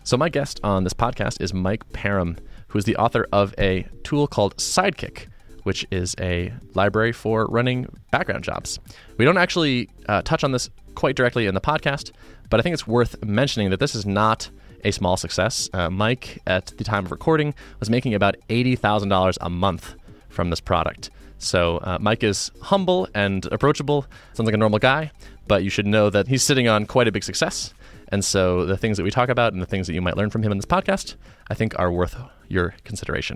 So my guest on this podcast is Mike Parham, who is the author of a tool called Sidekick, which is a library for running background jobs. We don't actually touch on this quite directly in the podcast, but I think it's worth mentioning that this is not a small success. Mike, at the time of recording, was making about $80,000 a month from this product. So Mike is humble and approachable, sounds like a normal guy, but you should know that he's sitting on quite a big success. And so the things that we talk about and the things that you might learn from him in this podcast, I think are worth your consideration.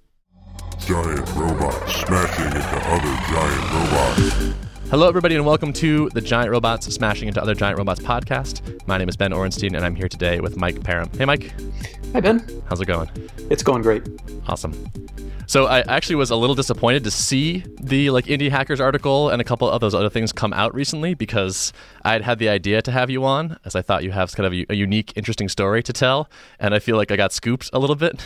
Giant robots smashing into other giant robots. Hello, everybody, and welcome to the Giant Robots Smashing into Other Giant Robots podcast. My name is Ben Orenstein, and I'm here today with Mike Parham. Hey, Mike. Hi, Ben. How's it going? It's going great. Awesome. So I actually was a little disappointed to see the Indie Hackers article and a couple of those other things come out recently, because I'd had the idea to have you on, as I thought you have kind of a unique, interesting story to tell, and I feel like I got scooped a little bit.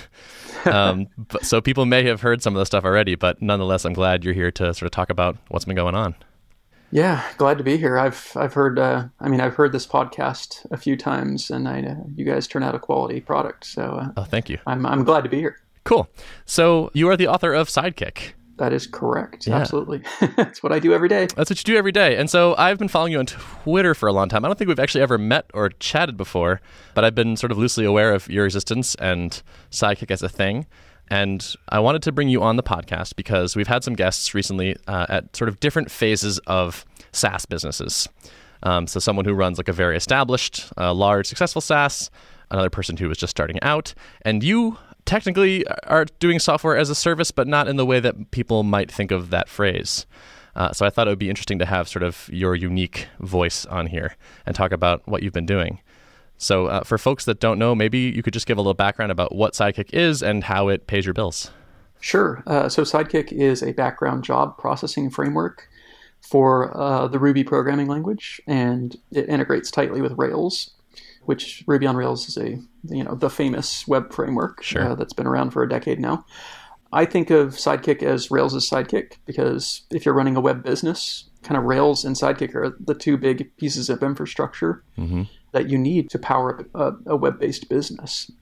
So people may have heard some of the stuff already, but nonetheless, I'm glad you're here to sort of talk about what's been going on. Yeah, glad to be here. I've heard I've heard this podcast a few times, and I you guys turn out a quality product. So thank you. I'm glad to be here. Cool. So you are the author of Sidekick. That is correct. Yeah. Absolutely. That's what I do every day. That's what you do every day. And so I've been following you on Twitter for a long time. I don't think we've actually ever met or chatted before, but I've been sort of loosely aware of your existence and Sidekick as a thing. And I wanted to bring you on the podcast because we've had some guests recently at sort of different phases of SaaS businesses. So someone who runs like a very established, large, successful SaaS, another person who was just starting out, and you technically are doing software as a service, but not in the way that people might think of that phrase. So I thought it would be interesting to have sort of your unique voice on here and talk about what you've been doing. So for folks that don't know, maybe you could just give a little background about what Sidekick is and how it pays your bills. Sure. So Sidekick is a background job processing framework for the Ruby programming language, and it integrates tightly with Rails, which Ruby on Rails is the famous web framework. Sure. That's been around for a decade now. I think of Sidekick as Rails' sidekick, because if you're running a web business, kind of Rails and Sidekick are the two big pieces of infrastructure that you need to power up a web-based business.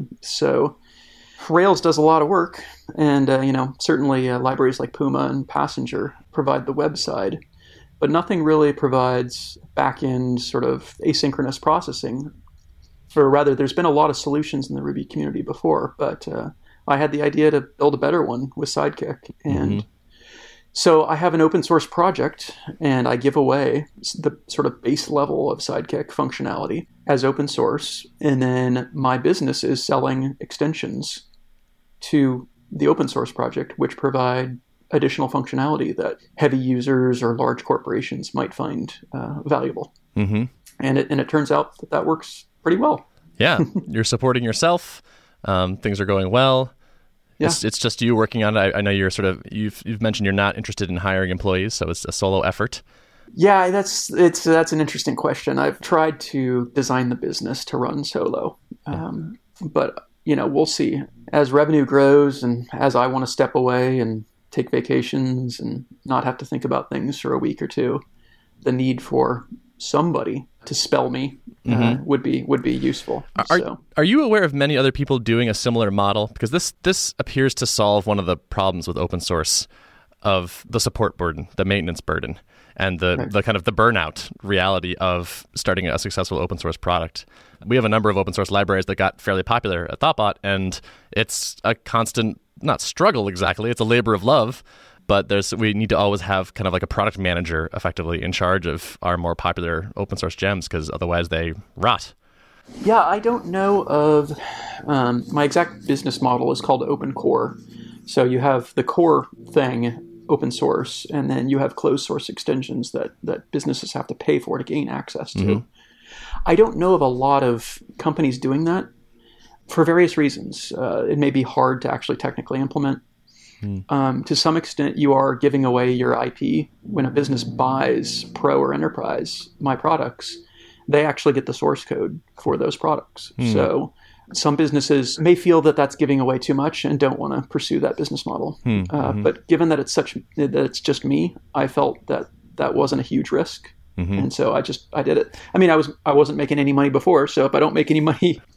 So Rails does a lot of work, and certainly libraries like Puma and Passenger provide the web side, but nothing really provides back-end sort of asynchronous processing. Or rather, there's been a lot of solutions in the Ruby community before, but I had the idea to build a better one with Sidekick. And so I have an open source project, and I give away the sort of base level of Sidekick functionality as open source. And then my business is selling extensions to the open source project, which provide additional functionality that heavy users or large corporations might find valuable. And it turns out that works pretty well. Yeah, you're supporting yourself. Things are going well. Yeah. It's just you working on it. I know you're you've mentioned you're not interested in hiring employees, so it's a solo effort. Yeah, that's an interesting question. I've tried to design the business to run solo, but we'll see. As revenue grows and as I want to step away and take vacations and not have to think about things for a week or two, the for somebody to spell me would be useful. Are you aware of many other people doing a similar model? Because this appears to solve one of the problems with open source of the support burden, the maintenance burden, and the kind of the burnout reality of starting a successful open source product. We have a number of open source libraries that got fairly popular at Thoughtbot, and it's a constant, not struggle exactly, it's a labor of love, but we need to always have kind of like a product manager effectively in charge of our more popular open source gems, because otherwise they rot. Yeah, I don't know of, my exact business model is called Open Core. So you have the core thing, open source, and then you have closed source extensions that businesses have to pay for to gain access to. I don't know of a lot of companies doing that for various reasons. It may be hard to actually technically implement. To some extent, you are giving away your IP. When a business buys Pro or Enterprise, my products, they actually get the source code for those products. So some businesses may feel that that's giving away too much and don't want to pursue that business model. But given that it's just me, I felt that wasn't a huge risk. And so I did it. I mean, I wasn't making any money before, so if I don't make any money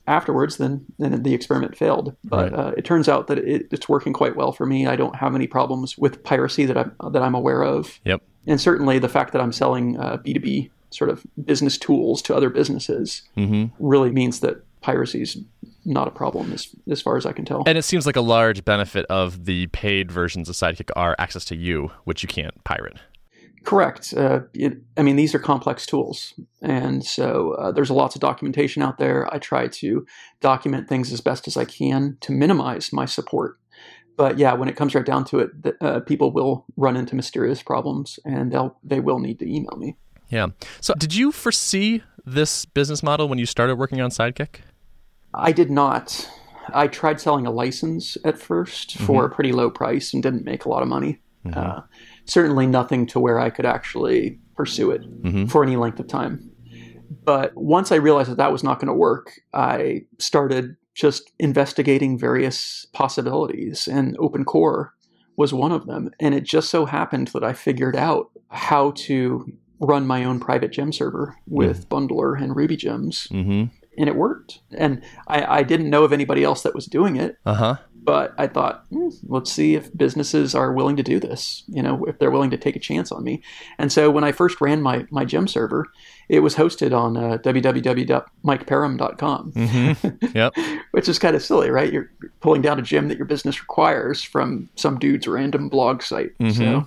afterwards, then the experiment failed. But it turns out that it's working quite well for me. I don't have any problems with piracy that I'm aware of. Yep. And certainly the fact that I'm selling B2B sort of business tools to other businesses really means that piracy is not a problem as far as I can tell. And it seems like a large benefit of the paid versions of Sidekick are access to you, which you can't pirate. Correct. These are complex tools. And so there's lots of documentation out there. I try to document things as best as I can to minimize my support. But yeah, when it comes right down to it, people will run into mysterious problems, and they will need to email me. Yeah. So did you foresee this business model when you started working on Sidekick? I did not. I tried selling a license at first for a pretty low price and didn't make a lot of money. Certainly nothing to where I could actually pursue it for any length of time. But once I realized that was not going to work, I started just investigating various possibilities, and OpenCore was one of them. And it just so happened that I figured out how to run my own private gem server with Bundler and Ruby gems. And it worked. And I didn't know of anybody else that was doing it. But I thought, let's see if businesses are willing to do this, if they're willing to take a chance on me. And so when I first ran my gem server, it was hosted on www.mikeperham.com, Yep. which is kind of silly, right? You're pulling down a gem that your business requires from some dude's random blog site. So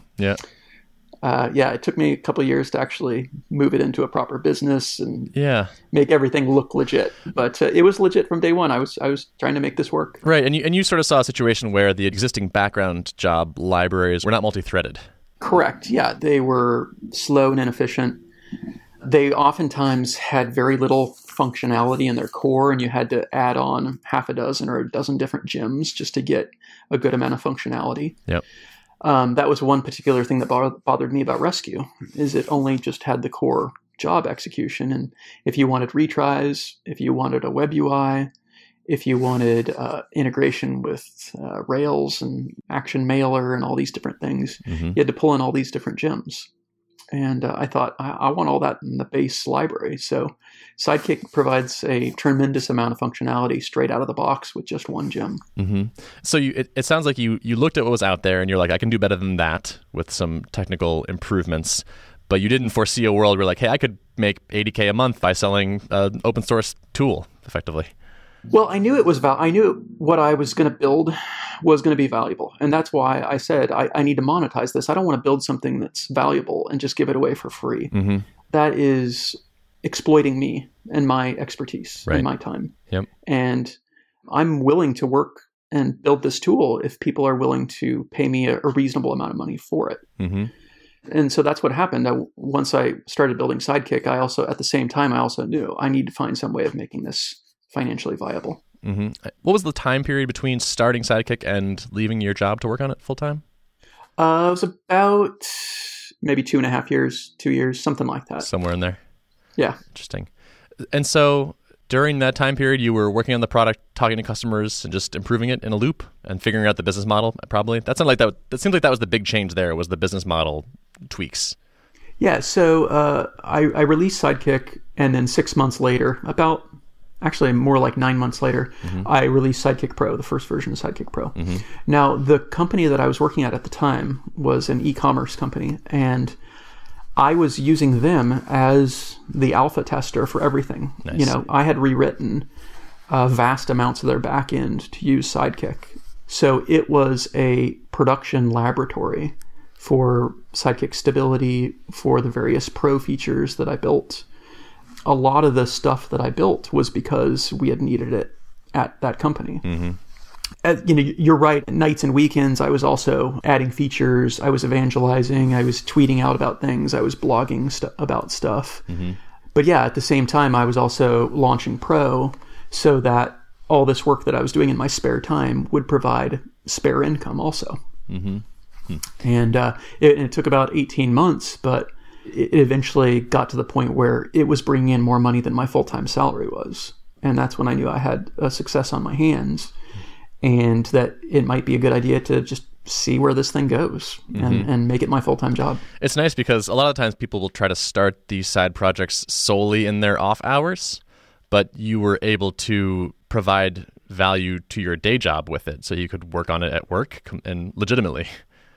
it took me a couple of years to actually move it into a proper business and make everything look legit. But it was legit from day one. I was trying to make this work. Right, and you sort of saw a situation where the existing background job libraries were not multi-threaded. Correct. Yeah, they were slow and inefficient. They oftentimes had very little functionality in their core, and you had to add on half a dozen or a dozen different gems just to get a good amount of functionality. Yep. That was one particular thing that bothered me about Rescue, is it only just had the core job execution. And if you wanted retries, if you wanted a web UI, if you wanted integration with Rails and Action Mailer and all these different things, you had to pull in all these different gems. And I thought, I want all that in the base library. So Sidekick provides a tremendous amount of functionality straight out of the box with just one gem. So it sounds like you looked at what was out there and you're like, I can do better than that with some technical improvements. But you didn't foresee a world where like, hey, I could make $80K a month by selling an open source tool effectively. Well, I knew I knew what I was going to build was going to be valuable. And that's why I said, I need to monetize this. I don't want to build something that's valuable and just give it away for free. That is exploiting me and my expertise and my time. Yep. And I'm willing to work and build this tool if people are willing to pay me a reasonable amount of money for it. And so that's what happened. Once I started building Sidekick, at the same time, I also knew I need to find some way of making this financially viable. What was the time period between starting Sidekick and leaving your job to work on it full time? It was about maybe 2.5 years, 2 years, something like that. Somewhere in there. Yeah. Interesting. And so during that time period, you were working on the product, talking to customers, and just improving it in a loop and figuring out the business model, probably? That seemed like that was the big change there, was the business model tweaks. Yeah, so I released Sidekick, and then 6 months later, actually more like 9 months later, I released Sidekick Pro, the first version of Sidekick Pro. Now, the company that I was working at the time was an e-commerce company, and I was using them as the alpha tester for everything. Nice. I had rewritten vast amounts of their backend to use Sidekick. So it was a production laboratory for Sidekick stability, for the various pro features that I built. A lot of the stuff that I built was because we had needed it at that company. You're right. Nights and weekends, I was also adding features. I was evangelizing. I was tweeting out about things. I was blogging about stuff. But yeah, at the same time, I was also launching Pro so that all this work that I was doing in my spare time would provide spare income also. And it took about 18 months, but it eventually got to the point where it was bringing in more money than my full-time salary was. And that's when I knew I had a success on my hands and that it might be a good idea to just see where this thing goes and make it my full-time job. It's nice because a lot of times people will try to start these side projects solely in their off hours. but you were able to provide value to your day job with it, so you could work on it at work and legitimately.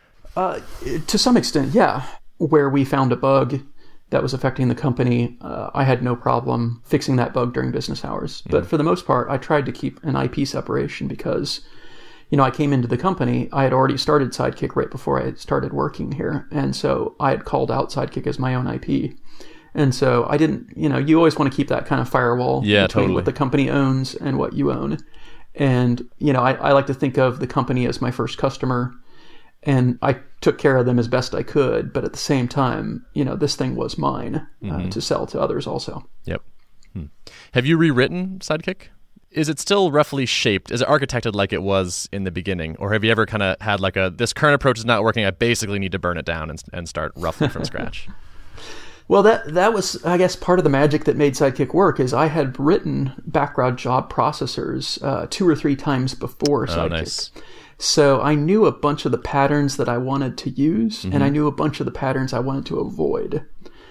To some extent, yeah. Where we found a bug that was affecting the company, I had no problem fixing that bug during business hours. But for the most part, I tried to keep an IP separation because, I came into the company, I had already started Sidekick right before I had started working here. And so I had called out Sidekick as my own IP. And so I didn't, you always want to keep that kind of firewall between what the company owns and what you own. And, I like to think of the company as my first customer, and I took care of them as best I could. But at the same time, this thing was mine to sell to others also. Yep. Have you rewritten Sidekick? Is it still roughly shaped? Is it architected like it was in the beginning? Or have you ever kind of had like this current approach is not working, I basically need to burn it down and start roughly from scratch? Well, that was, I guess, part of the magic that made Sidekick work is I had written background job processors 2 or 3 times before Sidekick. Oh, nice. So I knew a bunch of the patterns that I wanted to use, and I knew a bunch of the patterns I wanted to avoid.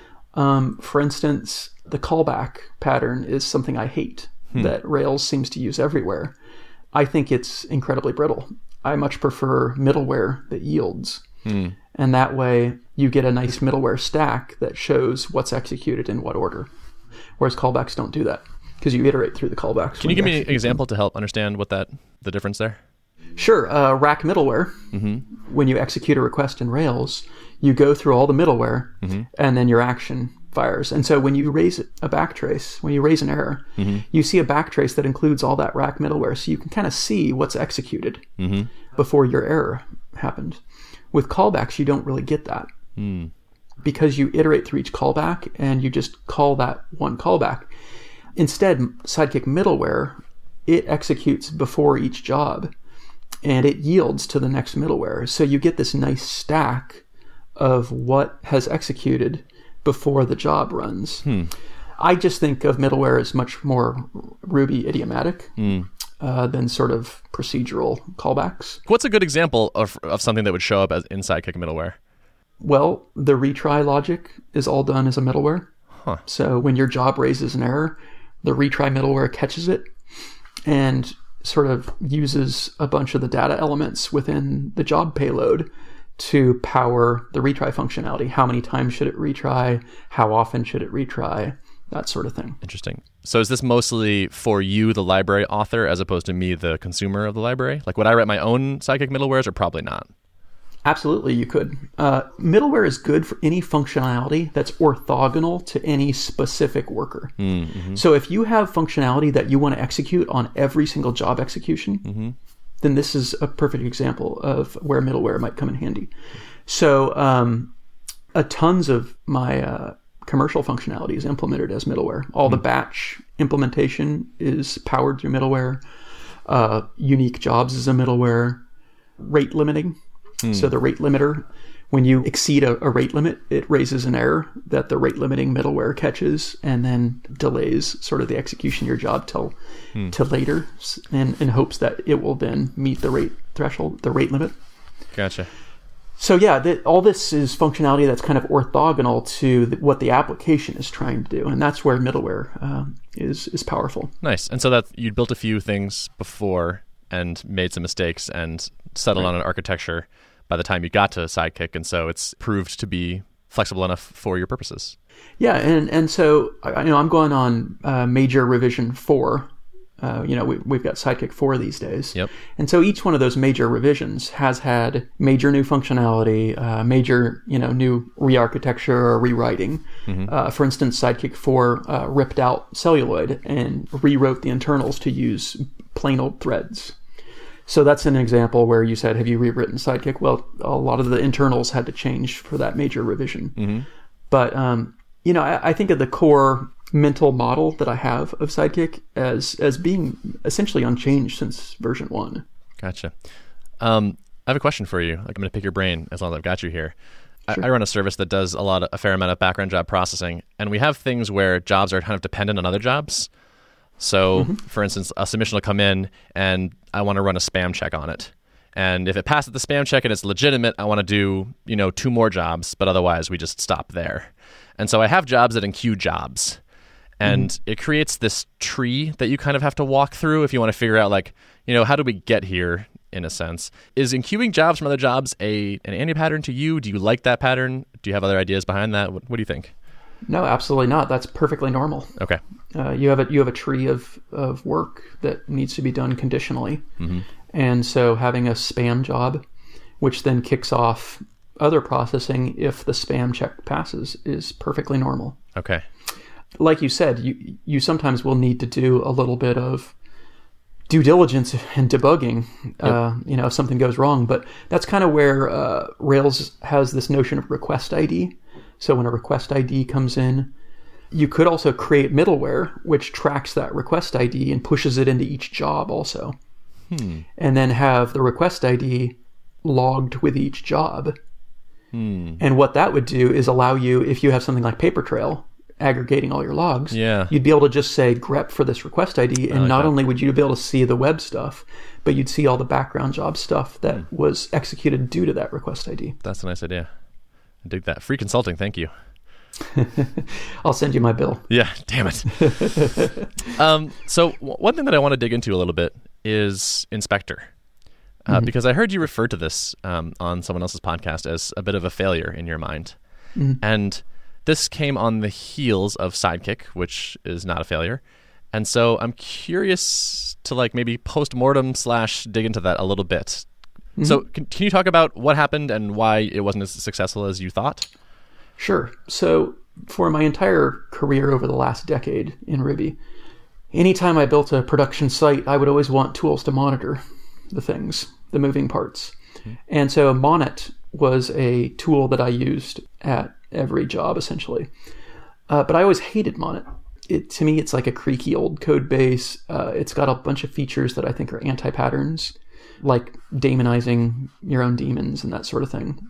For instance, the callback pattern is something I hate that Rails seems to use everywhere. I think it's incredibly brittle. I much prefer middleware that yields. And that way you get a nice middleware stack that shows what's executed in what order. Whereas callbacks don't do that because you iterate through the callbacks. Can you give me an example to help understand what the difference there? Sure. Rack middleware, when you execute a request in Rails, you go through all the middleware and then your action fires. And so when you raise a backtrace, when you raise an error, you see a backtrace that includes all that rack middleware. So you can kind of see what's executed before your error happened. With callbacks, you don't really get that because you iterate through each callback and you just call that one callback. Instead, Sidekick middleware, it executes before each job and it yields to the next middleware. So you get this nice stack of what has executed before the job runs. I just think of middleware as much more Ruby idiomatic than sort of procedural callbacks. What's a good example of something that would show up as in Sidekick middleware? Well, the retry logic is all done as a middleware. So when your job raises an error, the retry middleware catches it and sort of uses a bunch of the data elements within the job payload to power the retry functionality. How many times should it retry? How often should it retry? That sort of thing. Interesting. So is this mostly for you, the library author, as opposed to me, the consumer of the library? Like, would I write my own Sidekick middlewares or probably not? Absolutely, you could. Middleware is good for any functionality that's orthogonal to any specific worker. So if you have functionality that you want to execute on every single job execution, then this is a perfect example of where middleware might come in handy. So tons of my commercial functionality is implemented as middleware. All the batch implementation is powered through middleware. Unique jobs is a middleware. Rate limiting. So the rate limiter, when you exceed a rate limit, it raises an error that the rate limiting middleware catches and then delays sort of the execution of your job till later in hopes that it will then meet the rate threshold, the rate limit. Gotcha. So yeah, all this is functionality that's kind of orthogonal to what the application is trying to do. And that's where middleware is powerful. Nice. And so that you built a few things before and made some mistakes and settled on an architecture by the time you got to Sidekick, and so it's proved to be flexible enough for your purposes. Yeah, and so I'm going on major revision 4. We've got Sidekick 4 these days. Yep. And so each one of those major revisions has had major new functionality, major new re-architecture or rewriting. For instance, Sidekick 4 ripped out celluloid and rewrote the internals to use plain old threads. So that's an example where you said, have you rewritten Sidekick? Well, a lot of the internals had to change for that major revision. But, I think of the core mental model that I have of Sidekick as being essentially unchanged since version 1. Gotcha. I have a question for you. I'm going to pick your brain as long as I've got you here. Sure. I run a service that does a fair amount of background job processing, and we have things where jobs are kind of dependent on other jobs. So, for instance, a submission will come in and I want to run a spam check on it. And if it passes the spam check and it's legitimate, I want to do, 2 more jobs, but otherwise we just stop there. And so I have jobs that enqueue jobs. And it creates this tree that you kind of have to walk through if you want to figure out, like, how do we get here, in a sense. Is enqueuing jobs from other jobs an anti-pattern to you? Do you like that pattern? Do you have other ideas behind that? What do you think? No, absolutely not. That's perfectly normal. Okay. You have a tree of work that needs to be done conditionally. And so having a spam job, which then kicks off other processing if the spam check passes, is perfectly normal. Okay. Like you said, you sometimes will need to do a little bit of due diligence and debugging, if something goes wrong. But that's kind of where Rails has this notion of request ID. So when a request ID comes in, you could also create middleware which tracks that request ID and pushes it into each job also. And then have the request ID logged with each job. And what that would do is allow you, if you have something like Papertrail, aggregating all your logs, you'd be able to just say grep for this request ID, and not only would you be able to see the web stuff, but you'd see all the background job stuff that was executed due to that request ID. That's a nice idea. I dig that. Free consulting, thank you. I'll send you my bill. Yeah, damn it. So one thing that I want to dig into a little bit is Inspector. Because I heard you refer to this on someone else's podcast as a bit of a failure in your mind. And this came on the heels of Sidekick, which is not a failure. And so I'm curious to maybe post-mortem / dig into that a little bit. So can you talk about what happened and why it wasn't as successful as you thought? Sure. So for my entire career over the last decade in Ruby, anytime I built a production site, I would always want tools to monitor the things, the moving parts. And so Monet was a tool that I used at every job, essentially. But I always hated Monet. To me, it's like a creaky old code base. It's got a bunch of features that I think are anti-patterns, like daemonizing your own daemons and that sort of thing.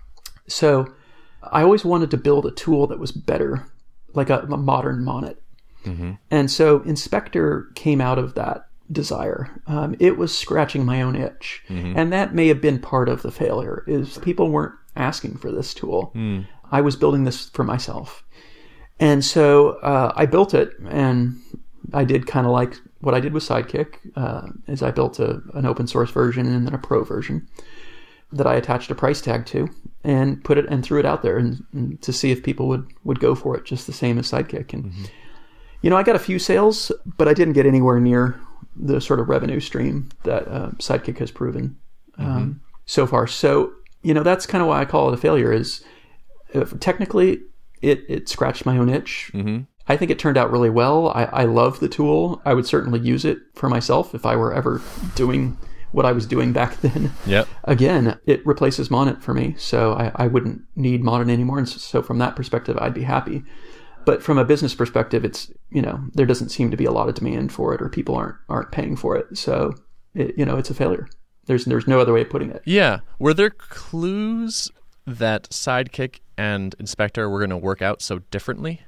So I always wanted to build a tool that was better, like a modern Monet. And so Inspector came out of that desire. It was scratching my own itch. And that may have been part of the failure, is people weren't asking for this tool. I was building this for myself. And so I built it, and I did kind of like what I did with Sidekick, is I built an open source version and then a pro version that I attached a price tag to and put it and threw it out there and to see if people would go for it just the same as Sidekick. And I got a few sales, but I didn't get anywhere near the sort of revenue stream that Sidekick has proven so far. So, that's kind of why I call it a failure, is technically it scratched my own itch. I think it turned out really well. I love the tool. I would certainly use it for myself if I were ever doing what I was doing back then. Again, it replaces Monet for me, so I wouldn't need Monet anymore. And so from that perspective, I'd be happy. But from a business perspective, it's, there doesn't seem to be a lot of demand for it, or people aren't paying for it. So, it's a failure. There's no other way of putting it. Yeah. Were there clues that Sidekick and Inspector were going to work out so differently?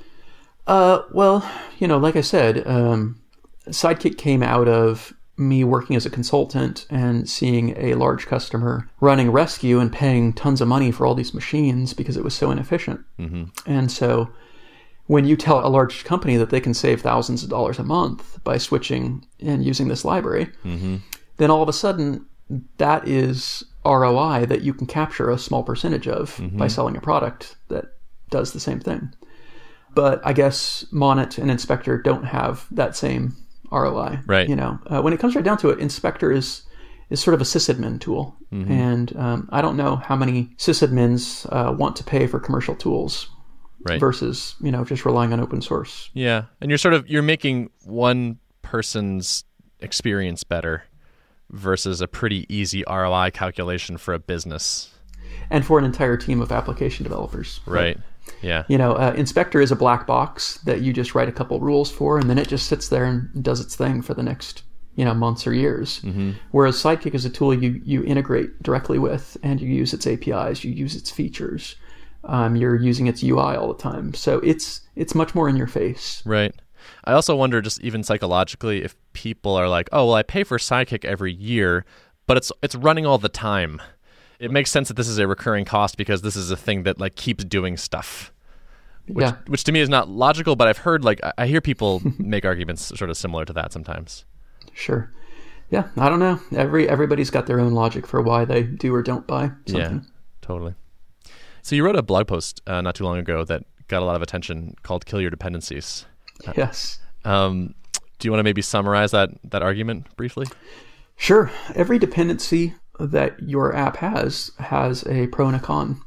Well, like I said, Sidekick came out of me working as a consultant and seeing a large customer running Rescue and paying tons of money for all these machines because it was so inefficient. And so when you tell a large company that they can save thousands of dollars a month by switching and using this library, then all of a sudden that is ROI that you can capture a small percentage of by selling a product that does the same thing. But I guess Monet and Inspector don't have that same ROI. Right. When it comes right down to it, Inspector is sort of a sysadmin tool. And I don't know how many sysadmins want to pay for commercial tools versus, just relying on open source. Yeah. And you're making one person's experience better versus a pretty easy ROI calculation for a business. And for an entire team of application developers. Right. Yeah. Inspector is a black box that you just write a couple rules for, and then it just sits there and does its thing for the next, months or years. Whereas Sidekick is a tool you integrate directly with, and you use its APIs, you use its features. You're using its UI all the time. So it's much more in your face. Right. I also wonder, just even psychologically, if people are like, oh, well, I pay for Sidekick every year, but it's running all the time. It makes sense that this is a recurring cost because this is a thing that keeps doing stuff. which to me is not logical, but I've heard, like, I hear people make arguments sort of similar to that sometimes. Sure. Yeah, I don't know. Everybody's got their own logic for why they do or don't buy something. Yeah, totally. So you wrote a blog post not too long ago that got a lot of attention called "Kill Your Dependencies." Yes. Do you want to maybe summarize that argument briefly? Sure. Every dependency that your app has a pro and a con.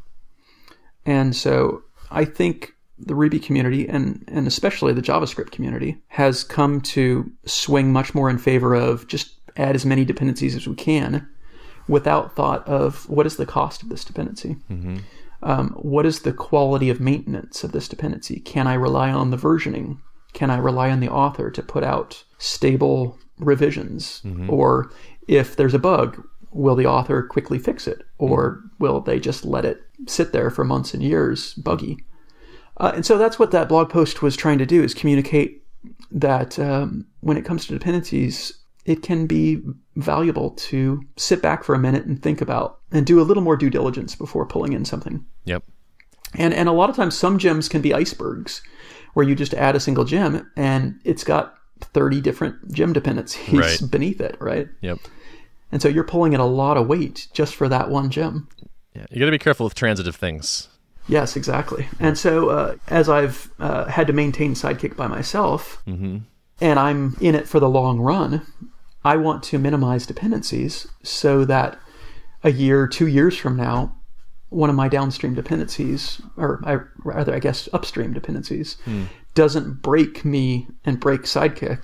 And so I think the Ruby community and especially the JavaScript community has come to swing much more in favor of just add as many dependencies as we can without thought of what is the cost of this dependency? Mm-hmm. What is the quality of maintenance of this dependency? Can I rely on the versioning? Can I rely on the author to put out stable revisions? Mm-hmm. Or if there's a bug, will the author quickly fix it? Or will they just let it sit there for months and years buggy? And so that's what that blog post was trying to do, is communicate that when it comes to dependencies, it can be valuable to sit back for a minute and think about and do a little more due diligence before pulling in something. Yep. And a lot of times some gems can be icebergs where you just add a single gem and it's got 30 different gem dependencies beneath it, right? Yep. And so you're pulling in a lot of weight just for that one gem. Yeah, you got to be careful with transitive things. Yes, exactly. And so as I've had to maintain Sidekick by myself, mm-hmm. and I'm in it for the long run, I want to minimize dependencies so that a year, 2 years from now, one of my downstream dependencies, or rather, I guess, upstream dependencies, doesn't break me and break Sidekick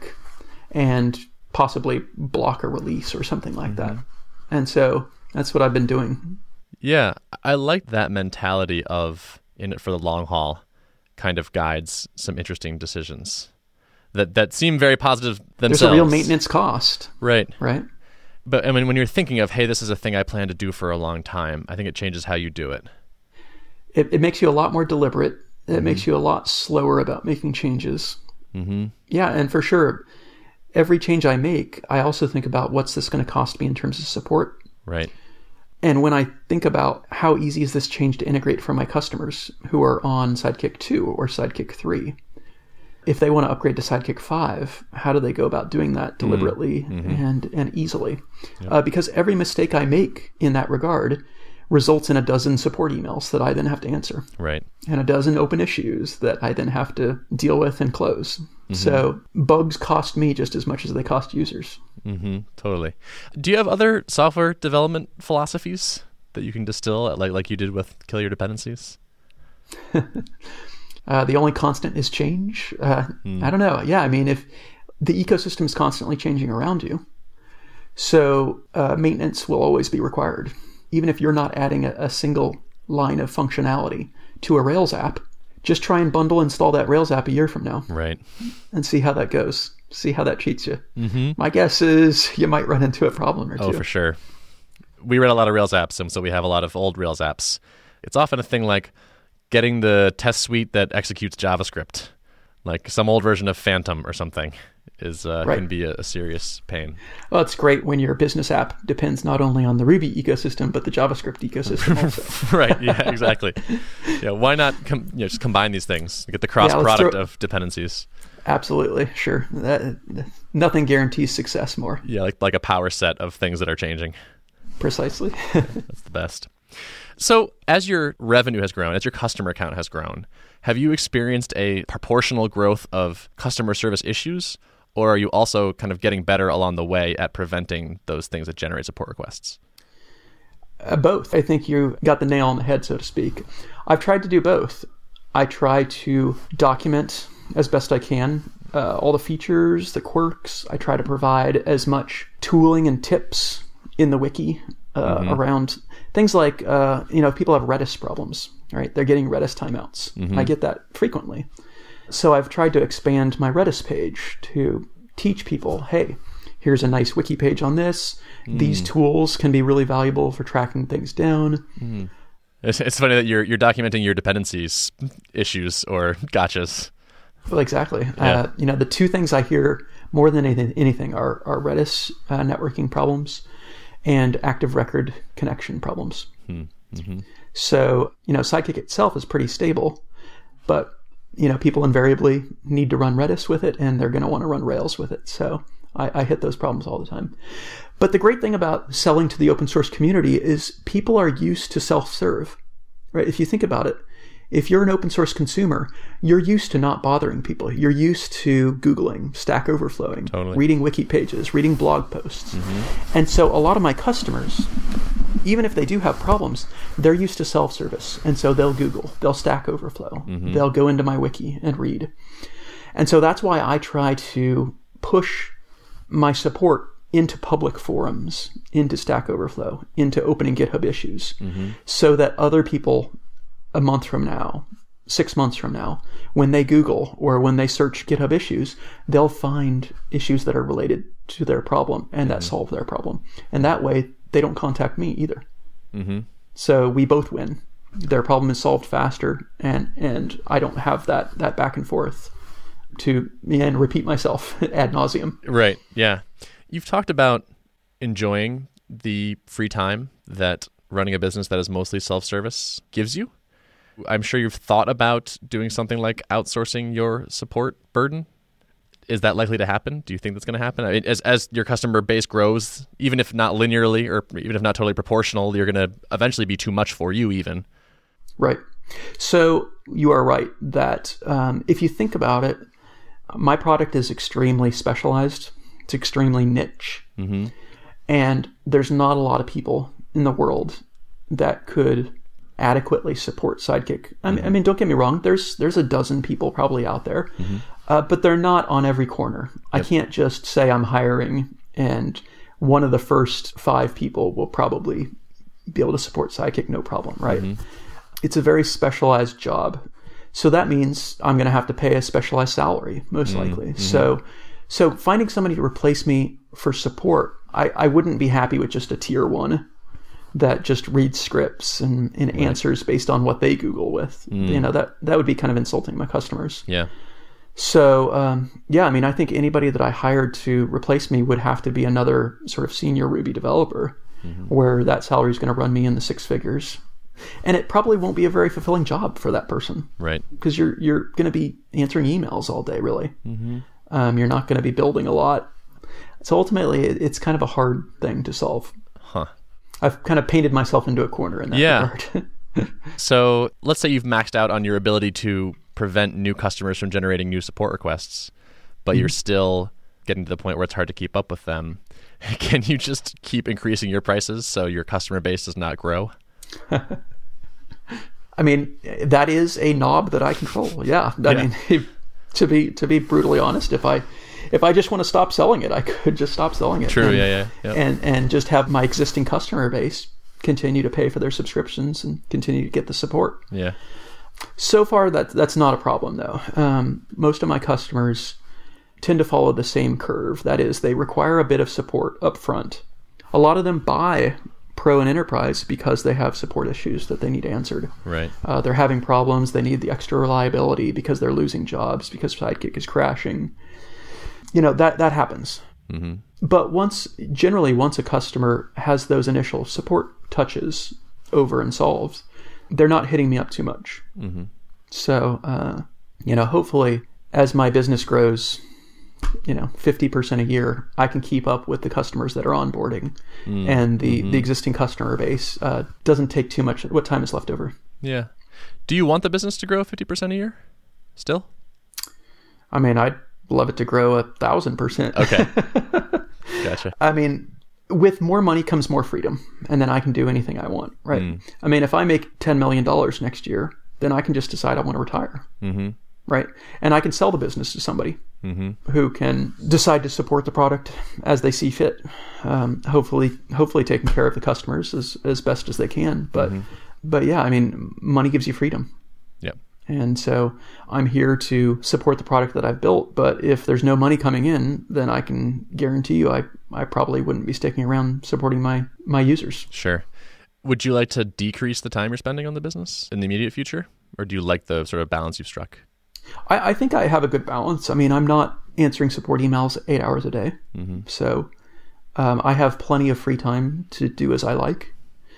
and possibly block a release or something like that. And so that's what I've been doing. Yeah, I like that mentality of in it for the long haul kind of guides some interesting decisions that seem very positive themselves. There's a real maintenance cost. Right. Right. But I mean, when you're thinking of, hey, this is a thing I plan to do for a long time, I think it changes how you do it. It makes you a lot more deliberate. It makes you a lot slower about making changes. Mm-hmm. Yeah, and for sure, every change I make, I also think about what's this going to cost me in terms of support. Right. And when I think about how easy is this change to integrate for my customers who are on Sidekick 2 or Sidekick 3, if they want to upgrade to Sidekick 5, how do they go about doing that deliberately and easily? Yep. Because every mistake I make in that regard results in a dozen support emails that I then have to answer. Right. And a dozen open issues that I then have to deal with and close. Mm-hmm. So bugs cost me just as much as they cost users. Mm-hmm. Totally. Do you have other software development philosophies that you can distill like you did with Kill Your Dependencies? The only constant is change. I don't know. Yeah, I mean, if the ecosystem is constantly changing around you, so maintenance will always be required. Even if you're not adding a single line of functionality to a Rails app, just try and bundle install that Rails app a year from now. Right. And see how that goes. See how that treats you. Mm-hmm. My guess is you might run into a problem or two. Oh, for sure. We read a lot of Rails apps, and so we have a lot of old Rails apps. It's often a thing like getting the test suite that executes JavaScript, like some old version of Phantom or something, is can be a serious pain. Well, it's great when your business app depends not only on the Ruby ecosystem, but the JavaScript ecosystem also. Right, yeah, exactly. Yeah, why not just combine these things, get the cross-product of dependencies? Absolutely, sure. Nothing guarantees success more. Yeah, like a power set of things that are changing. Precisely. That's the best. So as your revenue has grown, as your customer count has grown, have you experienced a proportional growth of customer service issues, or are you also kind of getting better along the way at preventing those things that generate support requests? Both. I think you got the nail on the head, so to speak. I've tried to do both. I try to document as best I can all the features, the quirks. I try to provide as much tooling and tips in the wiki around things like, if people have Redis problems, right? They're getting Redis timeouts. Mm-hmm. I get that frequently. So I've tried to expand my Redis page to teach people, hey, here's a nice wiki page on this. These tools can be really valuable for tracking things down. It's funny that you're documenting your dependencies issues or gotchas. Well, exactly. Yeah. The two things I hear more than anything are Redis networking problems and active record connection problems. Mm-hmm. So, Sidekick itself is pretty stable, but people invariably need to run Redis with it, and they're going to want to run Rails with it. So I hit those problems all the time. But the great thing about selling to the open source community is people are used to self-serve, right? If you think about it, if you're an open source consumer, you're used to not bothering people. You're used to Googling, Stack Overflowing, Totally. reading wiki pages, reading blog posts. And so a lot of my customers, even if they do have problems, they're used to self-service. And so they'll Google, they'll Stack Overflow, they'll go into my wiki and read. And so that's why I try to push my support into public forums, into Stack Overflow, into opening GitHub issues, so that other people a month from now, 6 months from now, when they Google or when they search GitHub issues, they'll find issues that are related to their problem and that solve their problem. And that way, they don't contact me either. So we both win. Their problem is solved faster, and I don't have that back and forth to and repeat myself ad nauseum. Right. Yeah. You've talked about enjoying the free time that running a business that is mostly self-service gives you. I'm sure you've thought about doing something like outsourcing your support burden. Is that likely to happen? Do you think that's going to happen? I mean, as your customer base grows, even if not linearly or even if not totally proportional, you're going to eventually be too much for you even. Right. So you are right that if you think about it, my product is extremely specialized. It's extremely niche. And there's not a lot of people in the world that could adequately support Sidekick. I mean, don't get me wrong. There's a dozen people probably out there, but they're not on every corner. I can't just say I'm hiring and one of the first 5 people will probably be able to support Sidekick, no problem, right? It's a very specialized job. So that means I'm going to have to pay a specialized salary, most likely. So finding somebody to replace me for support, I wouldn't be happy with just a tier 1 that just reads scripts and answers based on what they Google with. That would be kind of insulting my customers. Yeah. So, I mean, I think anybody that I hired to replace me would have to be another sort of senior Ruby developer where that salary is going to run me in the 6 figures. And it probably won't be a very fulfilling job for that person. Right. Because you're going to be answering emails all day, really. You're not going to be building a lot. So ultimately, it's kind of a hard thing to solve. I've kind of painted myself into a corner in that regard. So let's say you've maxed out on your ability to prevent new customers from generating new support requests, but you're still getting to the point where it's hard to keep up with them. Can you just keep increasing your prices so your customer base does not grow? I mean, that is a knob that I control. Yeah. I mean, to be brutally honest, if I just want to stop selling it, I could just stop selling it. True. And just have my existing customer base continue to pay for their subscriptions and continue to get the support. Yeah. So far, that's not a problem, though. Most of my customers tend to follow the same curve. That is, they require a bit of support up front. A lot of them buy Pro and Enterprise because they have support issues that they need answered. Right. They're having problems. They need the extra reliability because they're losing jobs, because Sidekick is crashing. That happens. But once a customer has those initial support touches over and solved, they're not hitting me up too much. So, hopefully as my business grows, 50% a year, I can keep up with the customers that are onboarding, and the existing customer base doesn't take too much. What time is left over? Yeah. Do you want the business to grow 50% a year still? I mean, I'd love it to grow 1,000%. Okay. Gotcha. I mean, with more money comes more freedom, and then I can do anything I want, right? I mean, if I make $10 million next year, then I can just decide I want to retire, right? And I can sell the business to somebody who can decide to support the product as they see fit, hopefully taking care of the customers as best as they can. But yeah, I mean, money gives you freedom. Yep. And so I'm here to support the product that I've built. But if there's no money coming in, then I can guarantee you I probably wouldn't be sticking around supporting my users. Sure. Would you like to decrease the time you're spending on the business in the immediate future? Or do you like the sort of balance you've struck? I think I have a good balance. I mean, I'm not answering support emails 8 hours a day. So I have plenty of free time to do as I like.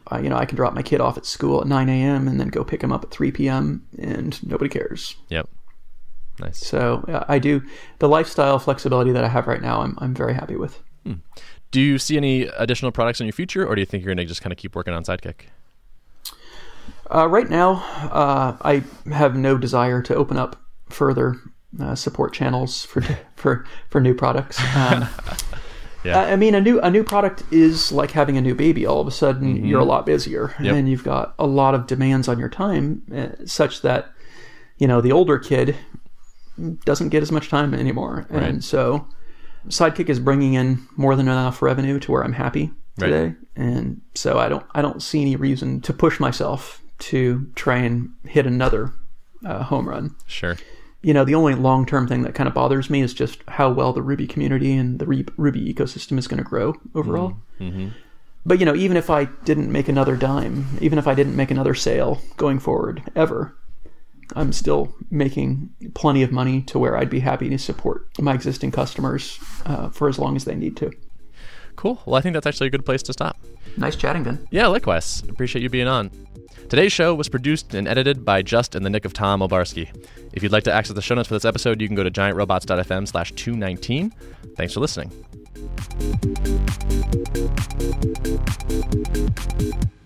I can drop my kid off at school at 9 a.m. and then go pick him up at 3 p.m. and nobody cares. Yep. Nice. So I do. The lifestyle flexibility that I have right now, I'm very happy with. Do you see any additional products in your future, or do you think you're going to just kind of keep working on Sidekick? Right now, I have no desire to open up further support channels for new products. Yeah. I mean, a new product is like having a new baby. All of a sudden, you're a lot busier, and you've got a lot of demands on your time, such that the older kid doesn't get as much time anymore. Right. And so Sidekick is bringing in more than enough revenue to where I'm happy today. Right. And so I don't see any reason to push myself to try and hit another home run. Sure. The only long-term thing that kind of bothers me is just how well the Ruby community and the Ruby ecosystem is going to grow overall. Mm-hmm. But, even if I didn't make another dime, even if I didn't make another sale going forward ever, I'm still making plenty of money to where I'd be happy to support my existing customers for as long as they need to. Cool. Well, I think that's actually a good place to stop. Nice chatting, Ben. Yeah, likewise. Appreciate you being on. Today's show was produced and edited by Just in the Nick of Tom Obarski. If you'd like to access the show notes for this episode, you can go to giantrobots.fm/219. Thanks for listening.